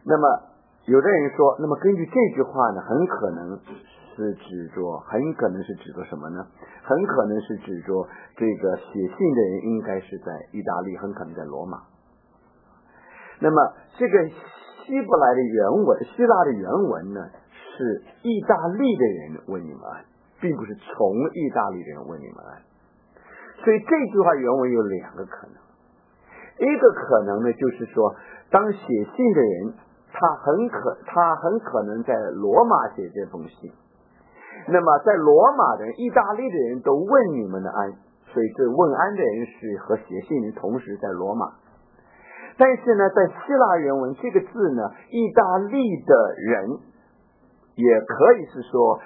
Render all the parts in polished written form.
那么有的人说，那么根据这句话呢，很可能是指着什么呢？很可能是指着这个写信的人应该是在意大利，很可能在罗马。那么这个希伯来的原文，希腊的原文呢，是意大利的人问你们安，并不是从意大利的人问你们安。所以这句话原文有两个可能，一个可能呢，就是说当写信的人他很可能在罗马写这封信，那么在罗马的人、意大利的人都问你们的安，所以这问安的人是和写信人同时在罗马。但是呢，在希腊原文这个字呢，意大利的人也可以说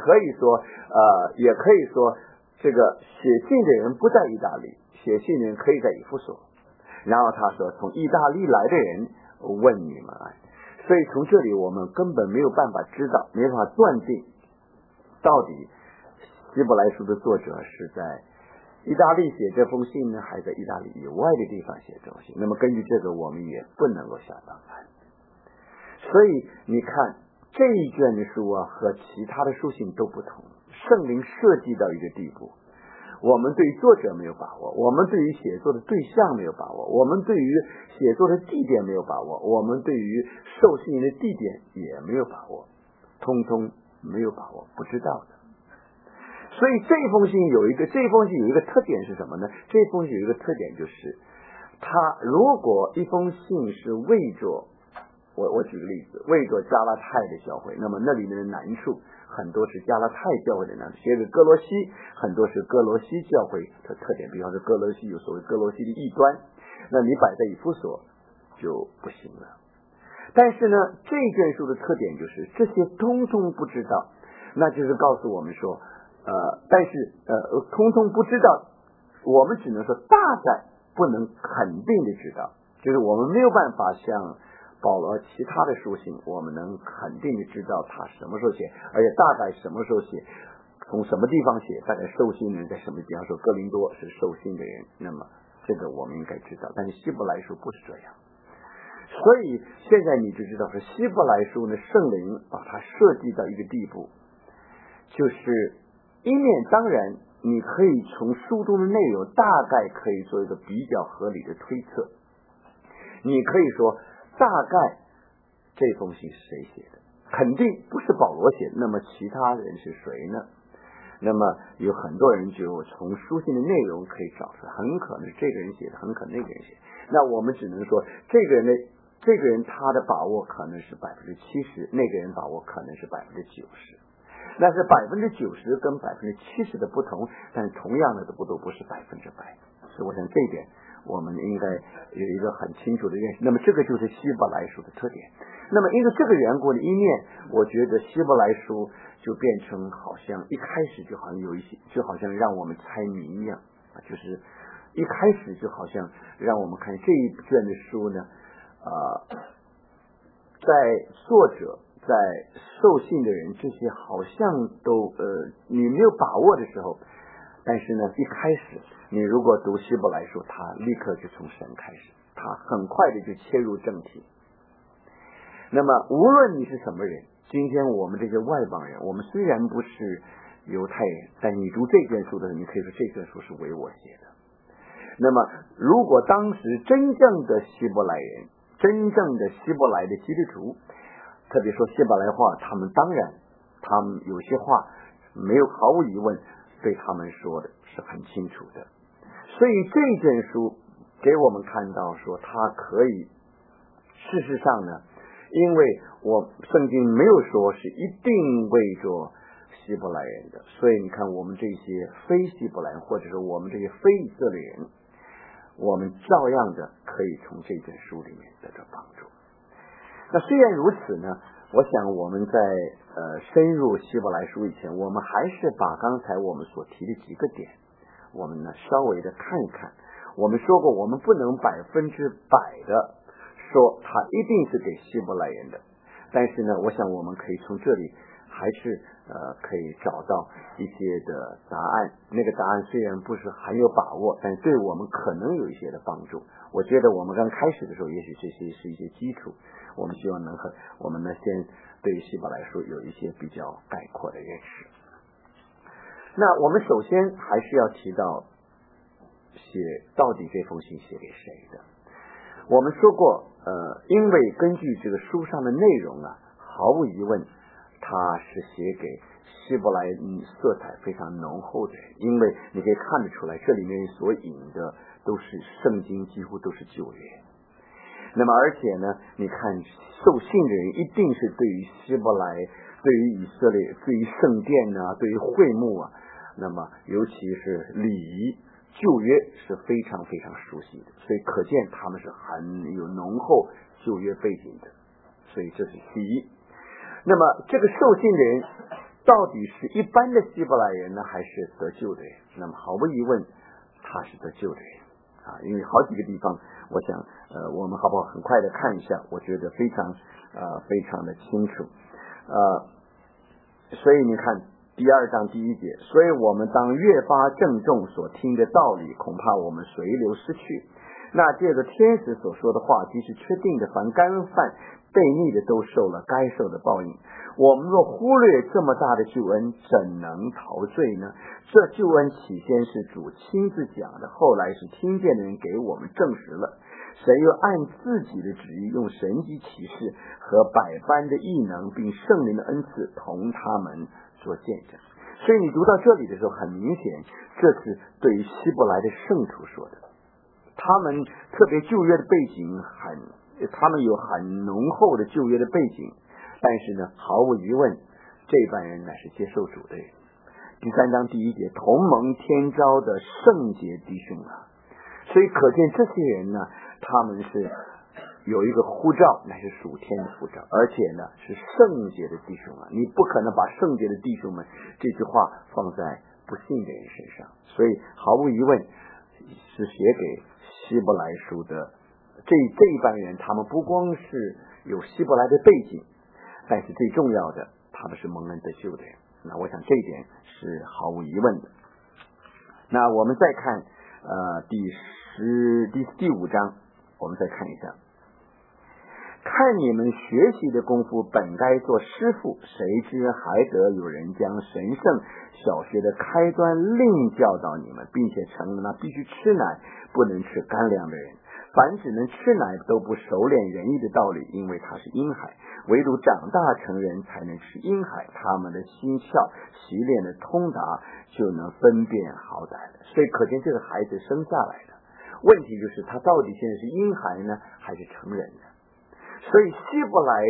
这个写信的人不在意大利，写信的人可以在以弗所。然后他说，从意大利来的人问你们安。所以从这里我们根本没有办法知道，没办法断定到底希伯来书的作者是在意大利写这封信呢，还是在意大利以外的地方写这封信。那么根据这个我们也不能够下答案。所以你看这一卷的书啊，和其他的书信都不同。圣灵设计到一个地步，我们对于作者没有把握，我们对于写作的对象没有把握，我们对于写作的地点没有把握，我们对于受信人的地点也没有把握，通通没有把握，不知道的。所以这封信有一个特点是什么呢？这封信有一个特点就是，它如果一封信是为着我举个例子，为着加拉太的教会，那么那里面的难处很多是加拉太教会的难处，写给哥罗西很多是哥罗西教会的特点，比方说哥罗西有所谓哥罗西的异端，那你摆在以弗所就不行了。但是呢，这卷书的特点就是这些通通不知道，那就是告诉我们说通通不知道，我们只能说大概不能肯定的知道，就是我们没有办法像保罗其他的书信，我们能肯定的知道他什么时候写，而且大概什么时候写，从什么地方写，大概受信人在什么地方，说哥林多是受信的人，那么这个我们应该知道。但是希伯来书不是这样，所以现在你就知道说希伯来书呢，圣灵把它设计到一个地步，就是一面当然你可以从书中的内容大概可以做一个比较合理的推测，你可以说大概这封信是谁写的，肯定不是保罗写的，那么其他人是谁呢？那么有很多人就从书信的内容可以找出来，很可能是这个人写的，很可能那个人写的。那我们只能说这个人他的把握可能是70%，那个人把握可能是90%。那是90%跟70%的不同，但是同样的都不是100%。所以我想这一点我们应该有一个很清楚的认识。那么这个就是希伯来书的特点。那么因为这个缘故的一面，我觉得希伯来书就变成好像一开始就好像有一些，就好像让我们猜谜一样，就是一开始就好像让我们看这一卷的书呢，在作者在受信的人这些好像都你没有把握的时候，但是呢一开始你如果读希伯来书，他立刻就从神开始，他很快的就切入正题。那么无论你是什么人，今天我们这些外邦人，我们虽然不是犹太人，但你读这卷书的时候，你可以说这卷书是为我写的。那么如果当时真正的希伯来人，真正的希伯来的基督徒，特别说希伯来话，他们当然他们有些话没有毫无疑问对他们说的是很清楚的。所以这卷书给我们看到说它可以，事实上呢，因为圣经没有说是一定为着希伯来人的，所以你看我们这些非希伯来人，或者说我们这些非以色列人，我们照样的可以从这卷书里面得到帮助。那虽然如此呢，我想我们在深入希伯来书以前，我们还是把刚才我们所提的几个点，我们呢稍微的看一看。我们说过，我们不能100%的说它一定是给希伯来人的，但是呢，我想我们可以从这里还是可以找到一些的答案。那个答案虽然不是很有把握，但对我们可能有一些的帮助。我觉得我们刚开始的时候，也许这些是一些基础，我们希望我们先对于希伯来书有一些比较概括的认识。那我们首先还是要提到到底这封信写给谁的。我们说过因为根据这个书上的内容啊，毫无疑问它是写给希伯来色彩非常浓厚的人，因为你可以看得出来，这里面所引的都是圣经，几乎都是旧约。那么而且呢，你看受信的人一定是对于希伯来、对于以色列、对于圣殿啊、对于会幕啊，那么尤其是礼仪旧约是非常非常熟悉的，所以可见他们是很有浓厚旧约背景的，所以这是第一。那么这个受信的人到底是一般的希伯来人呢，还是得救的人？那么毫无疑问他是得救的人啊，因为好几个地方我想我们好不好很快的看一下，我觉得非常的清楚。所以你看第2章第1节，所以我们当越发郑重所听的道理，恐怕我们随流失去。那这个天使所说的话即是确定的，凡干犯悖逆的都受了该受的报应。我们若忽略这么大的救恩，怎能逃罪呢？这救恩起先是主亲自讲的，后来是听见的人给我们证实了。谁又按自己的旨意用神迹启示和百般的异能并圣灵的恩赐同他们做见证。所以你读到这里的时候，很明显这是对于希伯来的圣徒说的，他们特别旧约的背景他们有很浓厚的旧约的背景，但是呢，毫无疑问这班人乃是接受主的人。第3章第1节，同蒙天召的圣洁弟兄啊，所以可见这些人呢，他们是有一个呼召，乃是属天的呼召，而且呢是圣洁的弟兄啊，你不可能把圣洁的弟兄们这句话放在不信的人身上，所以毫无疑问是写给希伯来书的这一班人，他们不光是有希伯来的背景，但是最重要的，他们是蒙恩得救的人。那我想这一点是毫无疑问的。那我们再看第5章，我们再看一下，看你们学习的功夫本该做师傅，谁知还得有人将神圣小学的开端另教导你们，并且成了那必须吃奶不能吃干粮的人。凡只能吃奶都不熟练仁义的道理，因为他是婴孩，唯独长大成人才能吃婴孩，他们的心窍习练的通达，就能分辨好歹了。所以可见这个孩子生下来的问题就是他到底现在是婴孩呢，还是成人呢？所以希伯来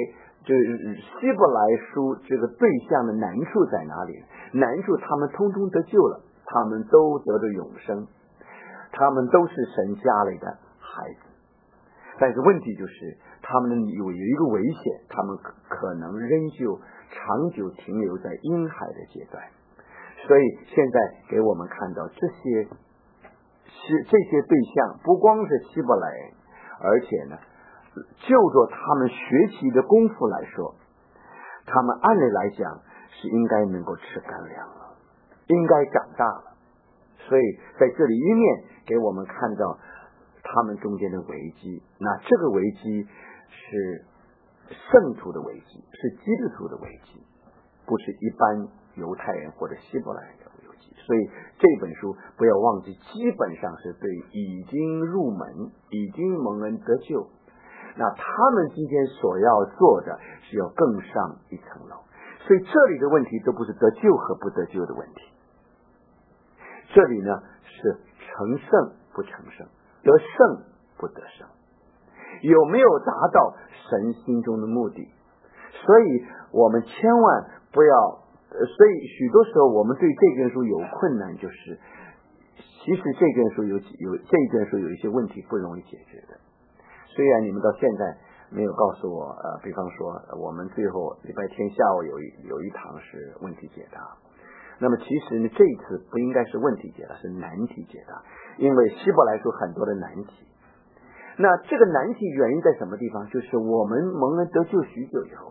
书这个对象的难处在哪里？难处他们通通得救了，他们都得着永生，他们都是神家里的孩子，但是问题就是他们有一个危险，他们可能仍旧长久停留在婴孩的阶段。所以现在给我们看到这些对象不光是希伯来人，而且呢就着他们学习的功夫来说，他们按理来讲是应该能够吃干粮了，应该长大了。所以在这里一面给我们看到他们中间的危机，那这个危机是圣徒的危机，是基督徒的危机，不是一般犹太人或者希伯来人的危机。所以这本书不要忘记，基本上是对已经入门、已经蒙恩得救，那他们今天所要做的是要更上一层楼。所以这里的问题都不是得救和不得救的问题，这里呢是成圣不成圣，得胜不得胜，有没有达到神心中的目的。所以我们千万不要所以许多时候我们对这卷书有困难，就是其实这卷书有一些问题不容易解决的。虽然你们到现在没有告诉我比方说我们最后礼拜天下午有一堂是问题解答，那么其实呢这一次不应该是问题解答，是难题解答，因为希伯来书很多的难题。那这个难题原因在什么地方？就是我们蒙恩得救许久以后，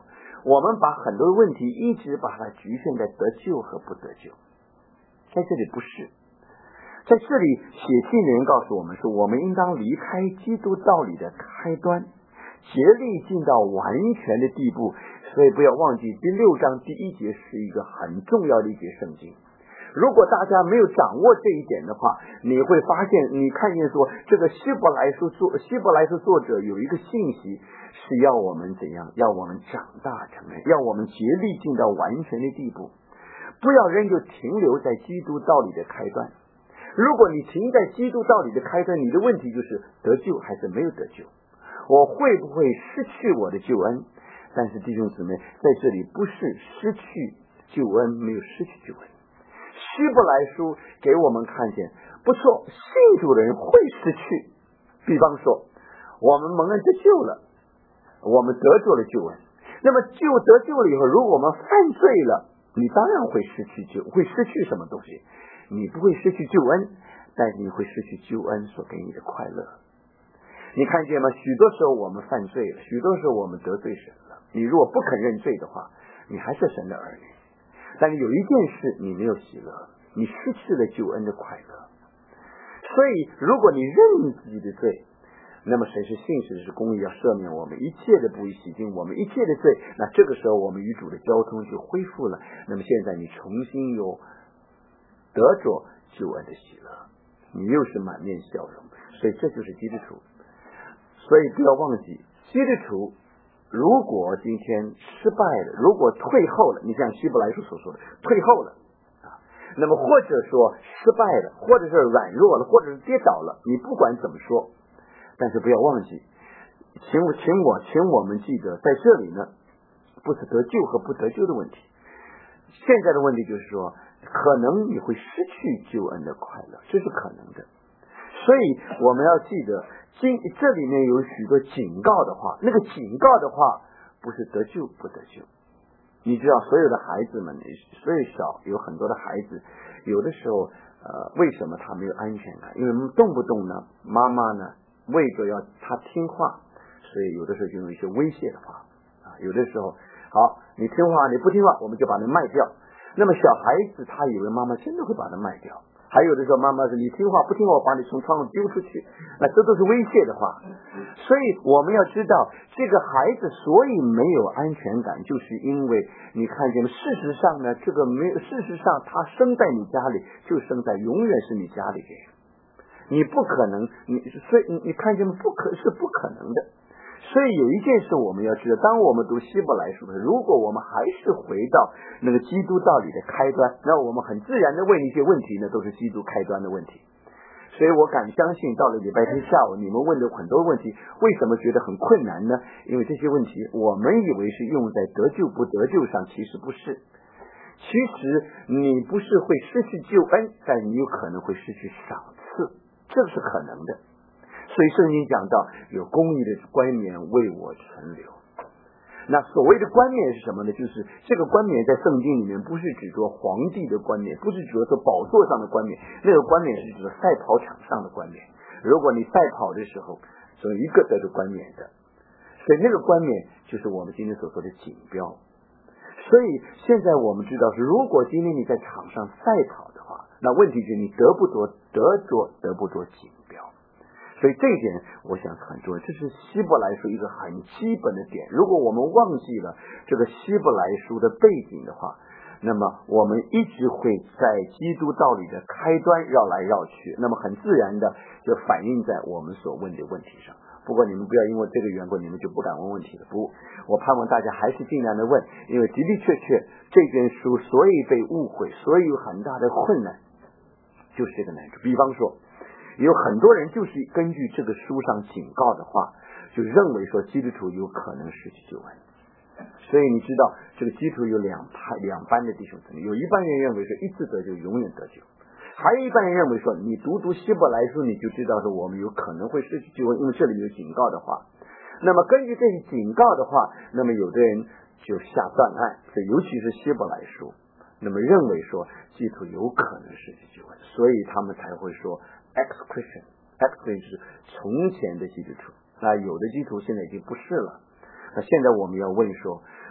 我们把很多问题一直把它局限在得救和不得救，在这里不是。在这里写信的人告诉我们说，我们应当离开基督道理的开端，竭力进到完全的地步。所以不要忘记第6章第1节是一个很重要的一节圣经。如果大家没有掌握这一点的话，你会发现，你看见说这个希伯来书作者有一个信息是要我们怎样，要我们长大成人，要我们竭力进到完全的地步，不要仍旧停留在基督道理的开端。如果你停在基督道理的开端，你的问题就是得救还是没有得救，我会不会失去我的救恩？但是弟兄姊妹，在这里不是失去救恩，没有失去救恩。希伯来书给我们看见，不错，信主的人会失去。比方说，我们蒙恩得救了，我们得着了救恩，那么得救了以后，如果我们犯罪了，你当然会失去什么东西？你不会失去救恩，但是你会失去救恩所给你的快乐。你看见吗？许多时候我们犯罪了，许多时候我们得罪神了。你如果不肯认罪的话，你还是神的儿女。但是有一件事你没有喜乐，你失去了救恩的快乐。所以如果你认自己的罪，那么神是信实是公义，要赦免我们一切的不义，洗净我们一切的罪。那这个时候我们与主的交通就恢复了。那么现在你重新有得着救恩的喜乐，你又是满面笑容。所以这就是基督徒。所以不要忘记，基督徒如果今天失败了，如果退后了，你像希伯来书所说的退后了那么或者说失败了，或者是软弱了，或者是跌倒了，你不管怎么说，但是不要忘记，请我们记得，在这里呢，不是得救和不得救的问题。现在的问题就是说，可能你会失去救恩的快乐，这是可能的。所以我们要记得，这里面有许多警告的话，那个警告的话不是得救不得救。你知道所有的孩子们，最少有很多的孩子，有的时候为什么他没有安全感？因为动不动呢，妈妈呢为着要他听话，所以有的时候就用一些威胁的话有的时候好，你听话，你不听话，我们就把你卖掉。那么小孩子他以为妈妈真的会把他卖掉，还有的时候妈妈说你听话，不听话我把你从窗户丢出去，那这都是威胁的话。所以我们要知道，这个孩子所以没有安全感，就是因为你看见了，事实上呢，事实上他生在你家里，就生在永远是你家里的人，你不可能，所以你看见了，不可能的。所以有一件事我们要知道，当我们读希伯来书的时候，如果我们还是回到那个基督道理的开端，那我们很自然的问一些问题呢，都是基督开端的问题。所以我敢相信，到了礼拜天下午，你们问的很多问题，为什么觉得很困难呢？因为这些问题我们以为是用在得救不得救上，其实不是。其实你不是会失去救恩，但你有可能会失去赏赐，这是可能的。所以圣经讲到有公义的冠冕为我存留。那所谓的冠冕是什么呢？就是这个冠冕在圣经里面不是指着皇帝的冠冕，不是指着宝座上的冠冕，那个冠冕是指着赛跑场上的冠冕。如果你赛跑的时候总有一个得着冠冕的，所以那个冠冕就是我们今天所说的锦标。所以现在我们知道是，如果今天你在场上赛跑的话，那问题是你得不着锦标。所以这一点我想很重要，这是希伯来书一个很基本的点。如果我们忘记了这个希伯来书的背景的话，那么我们一直会在基督道理的开端绕来绕去，那么很自然的就反映在我们所问的问题上。不过你们不要因为这个缘故你们就不敢问问题了，不，我盼望大家还是尽量的问，因为的的确确这卷书所以被误会，所以有很大的困难，就是这个难处。比方说有很多人就是根据这个书上警告的话，就认为说基督徒有可能失去救恩。所以你知道这个基督徒有两班的弟兄姊妹，有一班人认为说一次得救永远得救，还有一般人认为说你读希伯来书你就知道说我们有可能会失去救恩，因为这里有警告的话。那么根据这些警告的话，那么有的人就下断案，所以尤其是希伯来书，那么认为说基督徒有可能失去救恩，所以他们才会说 ex-Christian 是从前的基督徒，那有的基督徒现在已经不是了。那现在我们要问说，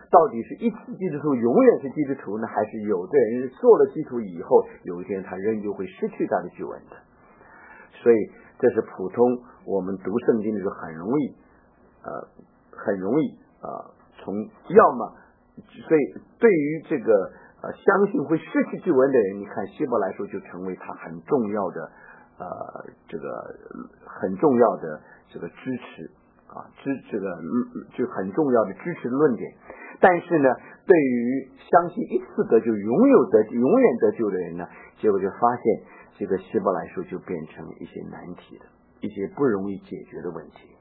到底是一次基督徒永远是基督徒呢，还是有的人做了基督徒以后，有一天他仍旧会失去他的救恩的？所以这是普通我们读圣经的时候很容易从要么，所以对于这个相信会失去救恩的人，你看希伯来书就成为他很重要的这个支持就很重要的支持论点。但是呢，对于相信一次得救永远得救的人呢，结果就发现这个希伯来书就变成一些难题的一些不容易解决的问题。